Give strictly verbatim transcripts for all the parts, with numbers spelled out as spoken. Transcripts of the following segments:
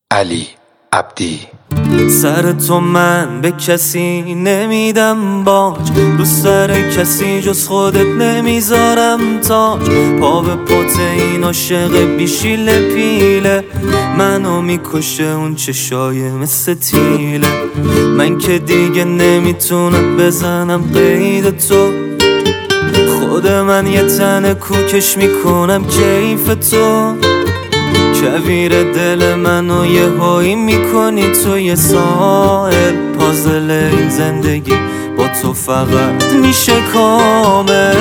علی عبدی. سر تو من به کسی نمیدم باج، رو سر کسی جز خودت نمیذارم تاج. پا به پات این عاشق بیشیله پیله، منو میکشه اون چشای مثل تیله. من که دیگه نمیتونم بزنم قید تو، خود من یه تن کوکش میکنم کیف تو. کویر دل منو یه هایی میکنی تو یه ساحل، پازل این زندگی با تو فقط میشه کامل.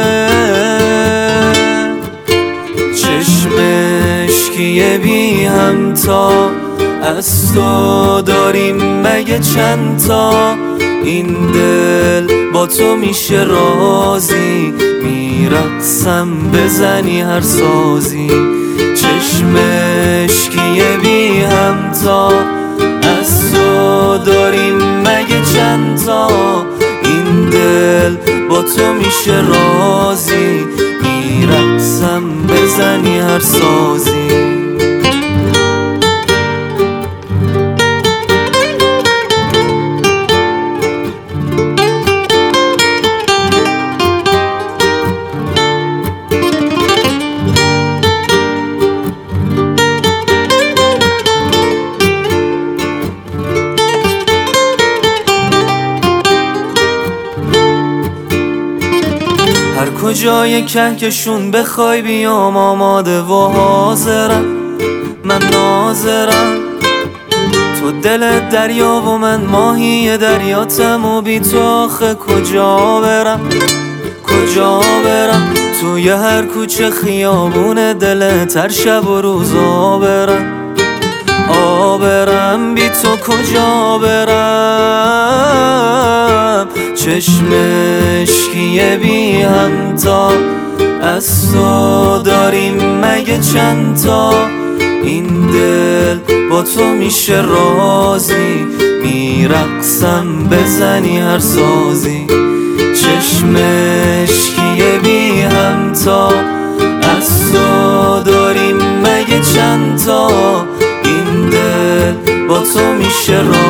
چشم اشکیه بی همتا، از تو داریم مگه چند تا؟ این دل با تو میشه رازی، میرقصم بزنی هر سازی. چشم اشکیه بی همتا، از تو داریم مگه چند تا؟ این دل با تو میشه رازی، میرقصم بزنی هر سازی. هر کجای کهکشون بخوای بیام آماده و حاضرم، من ناظرم. تو دل دریا و من ماهی دریاتم، و بی تو آخه کجا برم کجا برم؟ توی هر کوچه خیابون دلت هر شب و روز آبرم آبرم، بی تو کجا برم؟ چشم اشکیه بی همتا، از تو داریم مگه چند تا؟ این دل با تو میشه رازی، میرقصم بزنی هر سازی. چشم اشکیه بی همتا، از تو داریم مگه چند تا؟ این دل با تو میشه رازی.